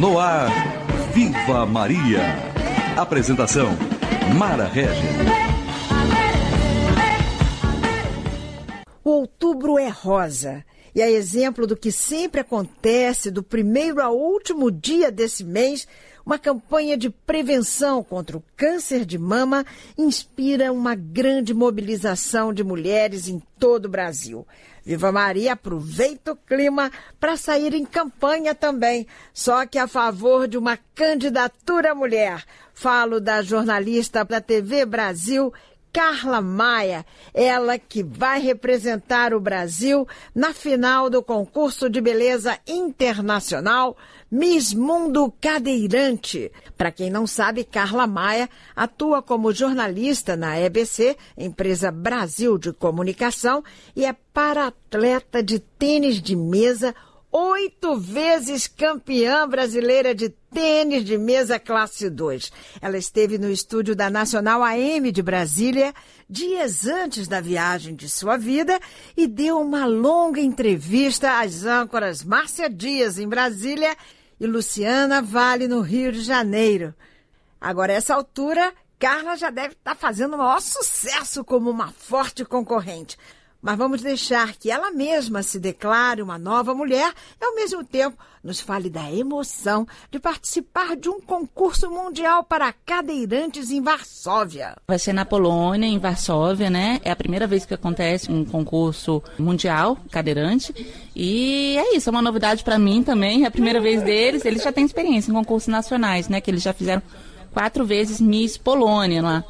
No ar, Viva Maria. Apresentação, Mara Regis. O outubro é rosa. E a exemplo do que sempre acontece, do primeiro ao último dia desse mês, uma campanha de prevenção contra o câncer de mama inspira uma grande mobilização de mulheres em todo o Brasil. Viva Maria aproveita o clima para sair em campanha também, só que a favor de uma candidatura mulher. Falo da jornalista da TV Brasil, Carla Maia, ela que vai representar o Brasil na final do concurso de beleza internacional Miss Mundo Cadeirante. Para quem não sabe, Carla Maia atua como jornalista na EBC, Empresa Brasil de Comunicação, e é para-atleta de tênis de mesa, 8 vezes campeã brasileira de tênis de mesa classe 2. Ela esteve no estúdio da Nacional AM de Brasília dias antes da viagem de sua vida e deu uma longa entrevista às âncoras Márcia Dias, em Brasília, e Luciana Vale, no Rio de Janeiro. Agora, a essa altura, Carla já deve estar fazendo o maior sucesso como uma forte concorrente. Mas vamos deixar que ela mesma se declare uma nova mulher e, ao mesmo tempo, nos fale da emoção de participar de um concurso mundial para cadeirantes em Varsóvia. Vai ser na Polônia, em Varsóvia, né? É a primeira vez que acontece um concurso mundial cadeirante. E é isso, é uma novidade para mim também, é a primeira vez deles. Eles já têm experiência em concursos nacionais, né? Que eles já fizeram 4 vezes Miss Polônia lá.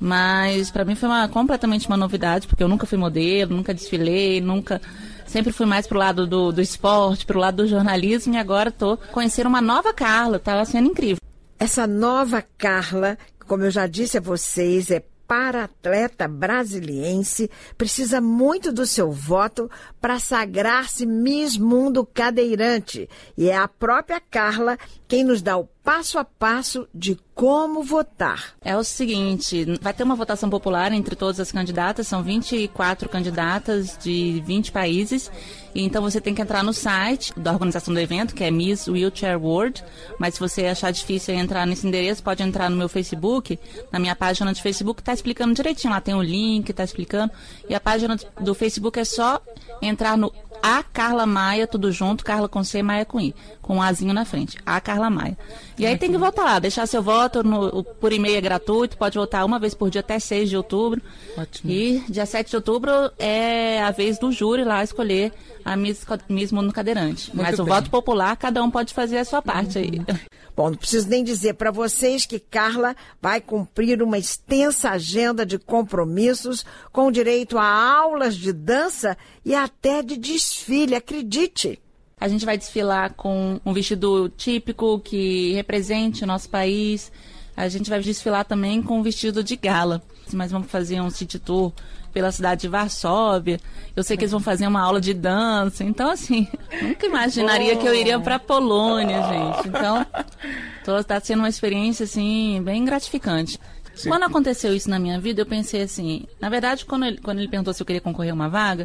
Mas para mim foi completamente uma novidade, porque eu nunca fui modelo, nunca desfilei, sempre fui mais pro lado do esporte, pro lado do jornalismo, e agora estou conhecendo uma nova Carla, estava sendo incrível. Essa nova Carla, como eu já disse a vocês, é para-atleta brasiliense, precisa muito do seu voto para sagrar-se Miss Mundo Cadeirante. E é a própria Carla quem nos dá o passo a passo de como votar. É o seguinte, vai ter uma votação popular entre todas as candidatas, são 24 candidatas de 20 países, e então você tem que entrar no site da organização do evento, que é Miss Wheelchair World, mas se você achar difícil entrar nesse endereço, pode entrar no meu Facebook, na minha página de Facebook, está explicando direitinho, lá tem o link, está explicando, e a página do Facebook é só entrar no A Carla Maia, tudo junto, Carla com C, Maia com I, com um Azinho na frente, A Carla Maia. E aí tem que votar lá, deixar seu voto por e-mail é gratuito, pode votar uma vez por dia até 6 de outubro. Ótimo. E dia 7 de outubro é a vez do júri lá escolher a Miss Mundo Cadeirante. Mas o voto popular, cada um pode fazer a sua parte aí. Bom, não preciso nem dizer para vocês que Carla vai cumprir uma extensa agenda de compromissos com direito a aulas de dança e até de desfile, acredite. A gente vai desfilar com um vestido típico que represente o nosso país. A gente vai desfilar também com um vestido de gala. Mas vamos fazer um city tour pela cidade de Varsóvia. Eu sei que eles vão fazer uma aula de dança. Então, assim, nunca imaginaria que eu iria para a Polônia, gente. Então, está sendo uma experiência, assim, bem gratificante. Sim. Quando aconteceu isso na minha vida, eu pensei assim... Na verdade, quando ele perguntou se eu queria concorrer a uma vaga,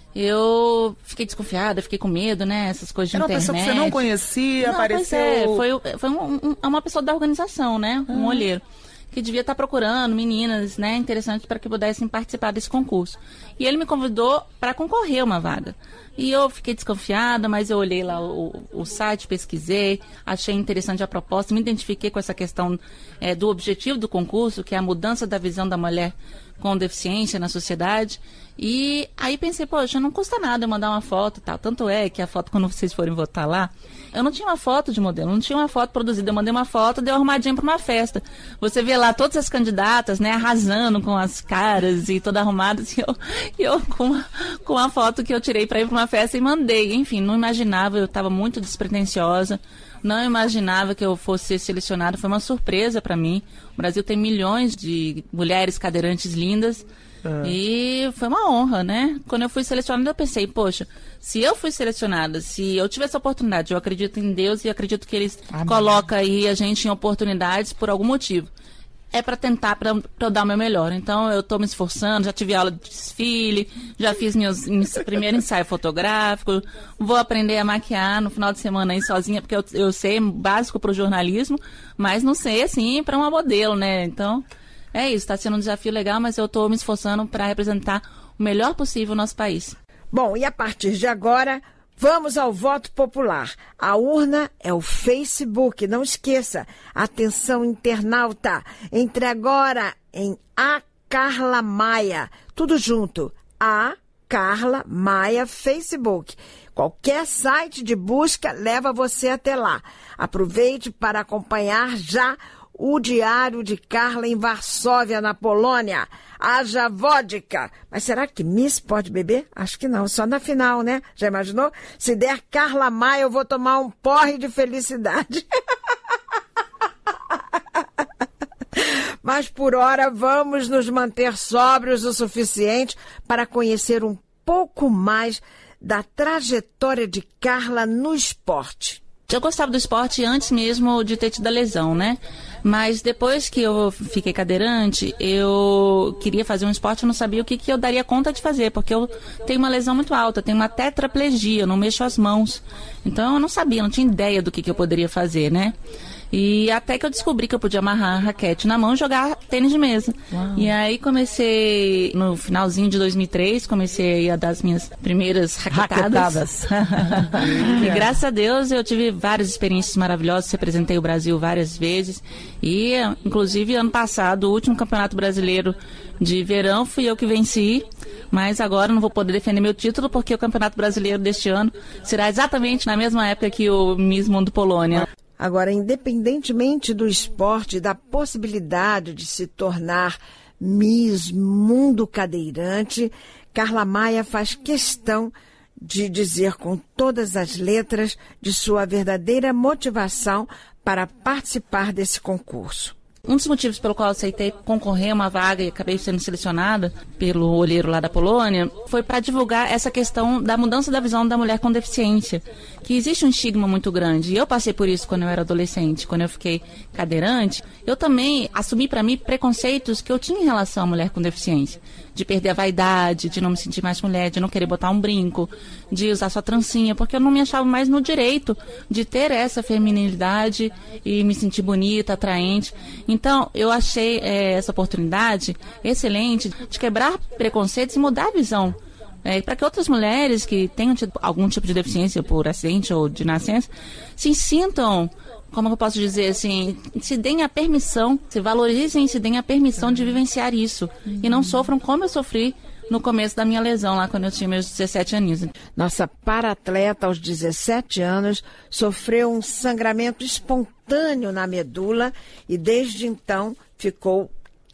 eu fiquei desconfiada, fiquei com medo, né? Essas coisas de internet. Era uma pessoa que você não conhecia, apareceu... Foi uma pessoa da organização, né? Um olheiro. Que devia estar procurando meninas, né, interessantes para que pudessem participar desse concurso. E ele me convidou para concorrer a uma vaga. E eu fiquei desconfiada, mas eu olhei lá o site, pesquisei, achei interessante a proposta, me identifiquei com essa questão do objetivo do concurso, que é a mudança da visão da mulher com deficiência na sociedade. E aí pensei, poxa, não custa nada eu mandar uma foto e tal. Tanto é que a foto, quando vocês forem votar lá, eu não tinha uma foto de modelo, não tinha uma foto produzida. Eu mandei uma foto, dei uma arrumadinha para uma festa. Você vê lá todas as candidatas, né, arrasando com as caras e toda arrumada. E eu com a foto que eu tirei para ir para uma festa e mandei. Enfim, não imaginava, eu estava muito despretensiosa. Não imaginava que eu fosse ser selecionada. Foi uma surpresa para mim. O Brasil tem milhões de mulheres cadeirantes lindas. E foi uma honra, né? Quando eu fui selecionada, eu pensei, poxa, se eu fui selecionada, se eu tiver essa oportunidade, eu acredito em Deus e acredito que Eles colocam aí a gente em oportunidades por algum motivo. é para tentar, para eu dar o meu melhor. Então, eu estou me esforçando, já tive aula de desfile, já fiz meu primeiro ensaio fotográfico, vou aprender a maquiar no final de semana aí sozinha, porque eu sei básico para o jornalismo, mas não sei, assim, para uma modelo, né? Então, é isso, está sendo um desafio legal, mas eu estou me esforçando para representar o melhor possível o nosso país. Bom, e a partir de agora, vamos ao voto popular. A urna é o Facebook, não esqueça. Atenção, internauta. Entre agora em A Carla Maia. Tudo junto. A Carla Maia Facebook. Qualquer site de busca leva você até lá. Aproveite para acompanhar já o Diário de Carla em Varsóvia, na Polônia. Haja vodka. Mas será que Miss pode beber? Acho que não, só na final, né? Já imaginou? Se der Carla Maia, eu vou tomar um porre de felicidade. Mas por hora vamos nos manter sóbrios o suficiente para conhecer um pouco mais da trajetória de Carla no esporte. Eu gostava do esporte antes mesmo de ter tido a lesão, né? Mas depois que eu fiquei cadeirante, eu queria fazer um esporte, eu não sabia o que eu daria conta de fazer, porque eu tenho uma lesão muito alta, tenho uma tetraplegia, eu não mexo as mãos. Então eu não sabia, não tinha ideia do que eu poderia fazer, né? E até que eu descobri que eu podia amarrar a raquete na mão e jogar tênis de mesa. Uau. E aí comecei, no finalzinho de 2003, comecei a dar as minhas primeiras raquetadas. E graças a Deus eu tive várias experiências maravilhosas, representei o Brasil várias vezes. E inclusive ano passado, o último campeonato brasileiro de verão, fui eu que venci. Mas agora não vou poder defender meu título, porque o campeonato brasileiro deste ano será exatamente na mesma época que o Miss Mundo Polônia. Agora, independentemente do esporte, da possibilidade de se tornar Miss Mundo Cadeirante, Carla Maia faz questão de dizer com todas as letras de sua verdadeira motivação para participar desse concurso. Um dos motivos pelo qual eu aceitei concorrer a uma vaga e acabei sendo selecionada pelo olheiro lá da Polônia foi para divulgar essa questão da mudança da visão da mulher com deficiência, que existe um estigma muito grande. E eu passei por isso quando eu era adolescente, quando eu fiquei cadeirante. Eu também assumi para mim preconceitos que eu tinha em relação à mulher com deficiência, de perder a vaidade, de não me sentir mais mulher, de não querer botar um brinco, de usar sua trancinha, porque eu não me achava mais no direito de ter essa feminilidade e me sentir bonita, atraente. Então, eu achei essa oportunidade excelente de quebrar preconceitos e mudar a visão. Para que outras mulheres que tenham tido algum tipo de deficiência por acidente ou de nascença se sintam, como eu posso dizer assim, se deem a permissão, se valorizem e se deem a permissão de vivenciar isso. E não sofram como eu sofri no começo da minha lesão, lá quando eu tinha meus 17 aninhos. Nossa para-atleta, aos 17 anos, sofreu um sangramento espontâneo na medula e desde então ficou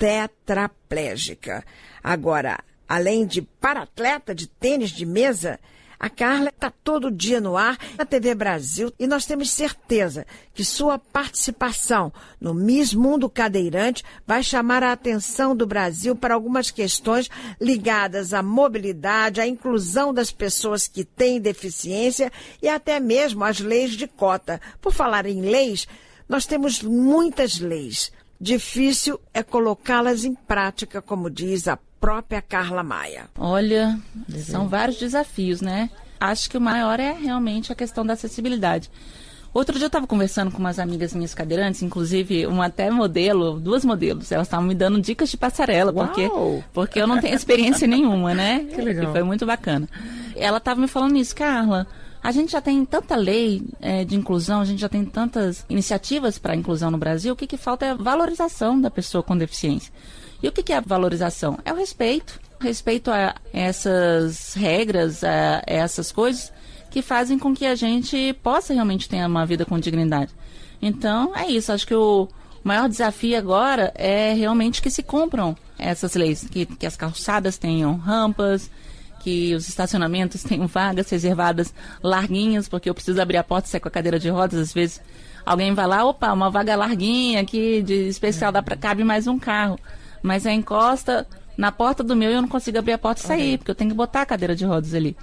tetraplégica. Agora, além de para-atleta de tênis de mesa, a Carla está todo dia no ar na TV Brasil e nós temos certeza que sua participação no Miss Mundo Cadeirante vai chamar a atenção do Brasil para algumas questões ligadas à mobilidade, à inclusão das pessoas que têm deficiência e até mesmo às leis de cota. Por falar em leis, nós temos muitas leis. Difícil é colocá-las em prática, como diz a própria Carla Maia. Olha, são vários desafios, né? Acho que o maior é realmente a questão da acessibilidade. Outro dia eu estava conversando com umas amigas minhas cadeirantes, inclusive uma até modelo, 2 modelos, elas estavam me dando dicas de passarela, porque eu não tenho experiência nenhuma, né? Que legal. E foi muito bacana. Ela estava me falando isso, Carla, a gente já tem tanta lei de inclusão, a gente já tem tantas iniciativas para a inclusão no Brasil, o que falta é a valorização da pessoa com deficiência. E o que é a valorização? É o respeito. Respeito a essas regras, a essas coisas que fazem com que a gente possa realmente ter uma vida com dignidade. Então, é isso. Acho que o maior desafio agora é realmente que se cumpram essas leis, que as calçadas tenham rampas, que os estacionamentos tenham vagas reservadas larguinhas, porque eu preciso abrir a porta e sair com a cadeira de rodas, às vezes alguém vai lá, opa, uma vaga larguinha aqui, de especial, cabe mais um carro. Mas a encosta na porta do meu e eu não consigo abrir a porta e sair, porque eu tenho que botar a cadeira de rodas ali.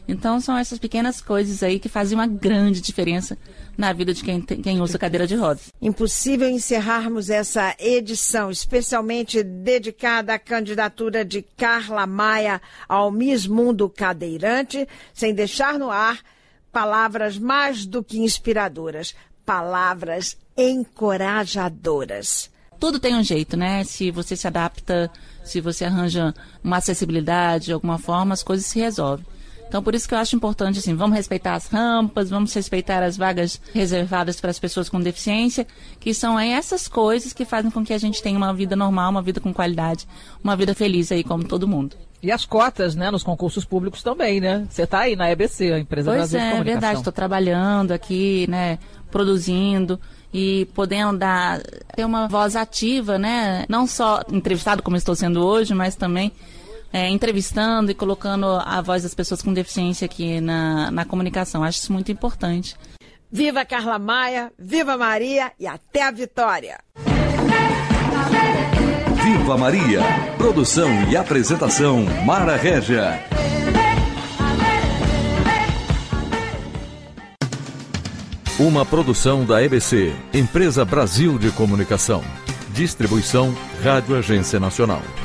Então são essas pequenas coisas aí que fazem uma grande diferença na vida de quem usa cadeira de rodas. Impossível encerrarmos essa edição, especialmente dedicada à candidatura de Carla Maia ao Miss Mundo Cadeirante, sem deixar no ar palavras mais do que inspiradoras, palavras encorajadoras. Tudo tem um jeito, né? Se você se adapta, se você arranja uma acessibilidade de alguma forma, as coisas se resolvem. Então, por isso que eu acho importante, assim, vamos respeitar as rampas, vamos respeitar as vagas reservadas para as pessoas com deficiência, que são aí essas coisas que fazem com que a gente tenha uma vida normal, uma vida com qualidade, uma vida feliz aí, como todo mundo. E as cotas, né, nos concursos públicos também, né? Você está aí na EBC, a Empresa Brasil de Comunicação. Pois é, verdade, estou trabalhando aqui, né, produzindo e podendo ter uma voz ativa, né, não só entrevistado como estou sendo hoje, mas também entrevistando e colocando a voz das pessoas com deficiência aqui na comunicação. Acho isso muito importante. Viva Carla Maia, viva Maria e até a vitória! Viva Maria! Produção e apresentação Mara Régia. Uma produção da EBC, Empresa Brasil de Comunicação. Distribuição Rádio Agência Nacional.